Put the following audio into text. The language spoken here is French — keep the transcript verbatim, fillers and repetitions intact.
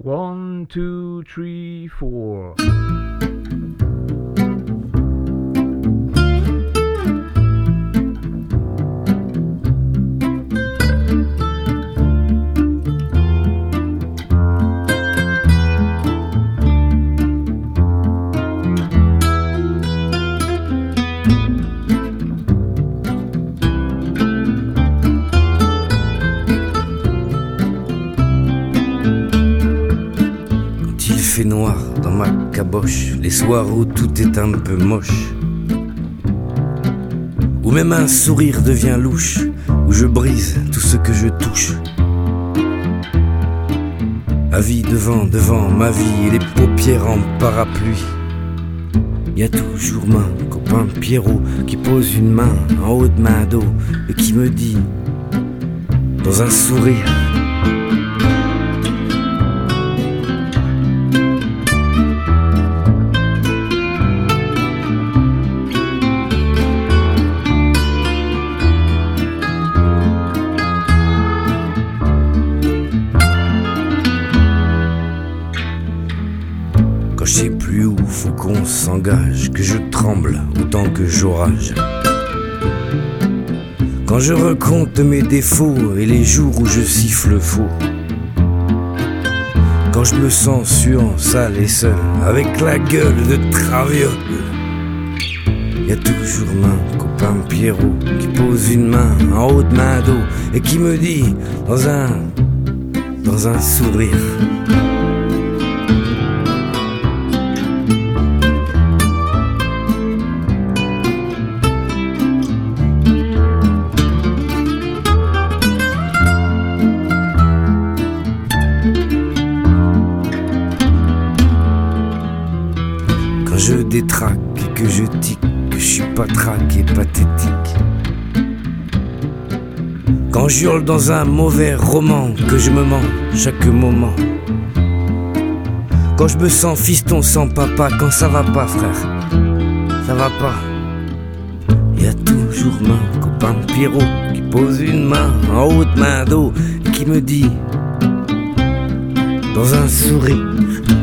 One, two, three, four. Fait noir dans ma caboche, les soirs où tout est un peu moche, où même un sourire devient louche, où je brise tout ce que je touche. Avis devant, devant ma vie et les paupières en parapluie. Y a toujours mon copain Pierrot qui pose une main en haut de ma dos et qui me dit, dans un sourire: quand je sais plus où faut qu'on s'engage, que je tremble autant que j'orage. Quand je recompte mes défauts et les jours où je siffle faux. Quand je me sens suant, sale et seul, avec la gueule de traviole. Y a toujours mon copain Pierrot qui pose une main en haut de ma dos et qui me dit dans un, dans un sourire: quand je détraque et que je tique, que je suis pas traque et pathétique. Quand j'hurle dans un mauvais roman, que je me mens chaque moment. Quand je me sens fiston sans papa, quand ça va pas frère, ça va pas. Y a toujours mon copain Pierrot qui pose une main en haut de ma dos et qui me dit dans un sourire: